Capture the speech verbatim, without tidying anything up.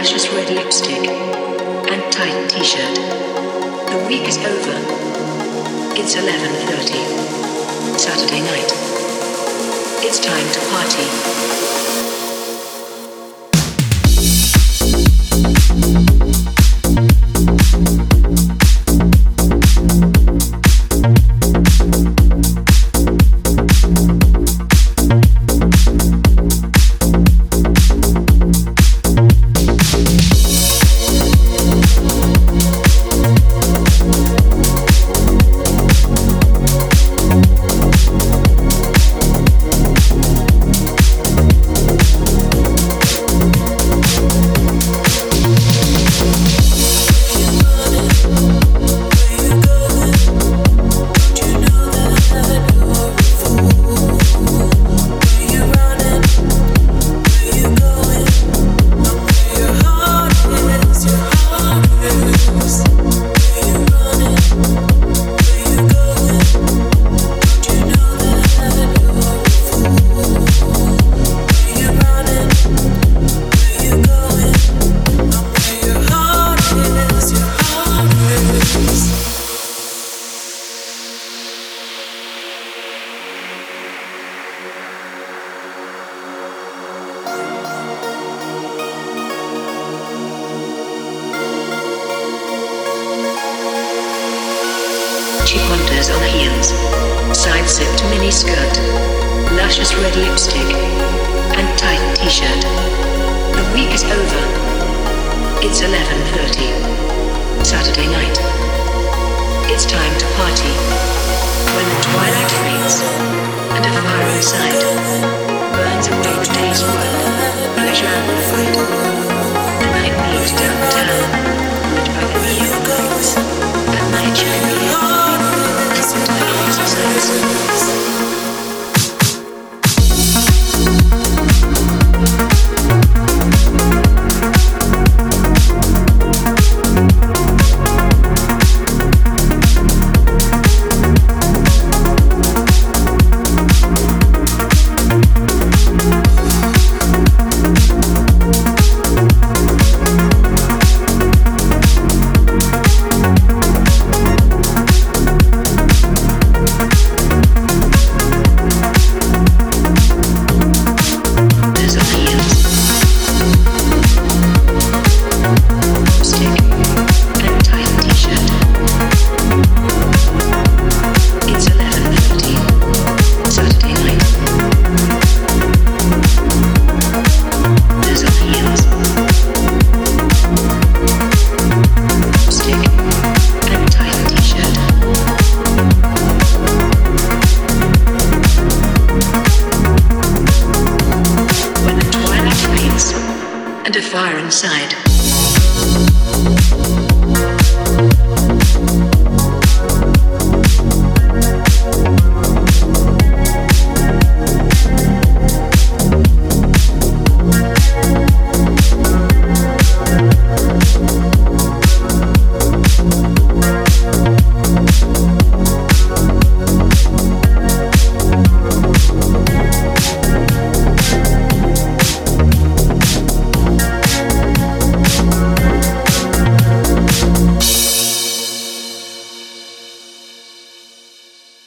luscious red lipstick, and tight t-shirt. The week is over. It's eleven thirty. Saturday night. It's time to party. She wanders on heels, side-sipped mini-skirt, luscious red lipstick, and tight t-shirt. The week is over. It's eleven thirty. Saturday night. It's time to party. When the twilight fades, and a fire inside burns away the day's work, pleasure and fight. The night moves downtown, lit by the neon lights, and night chandelier. And a fire inside.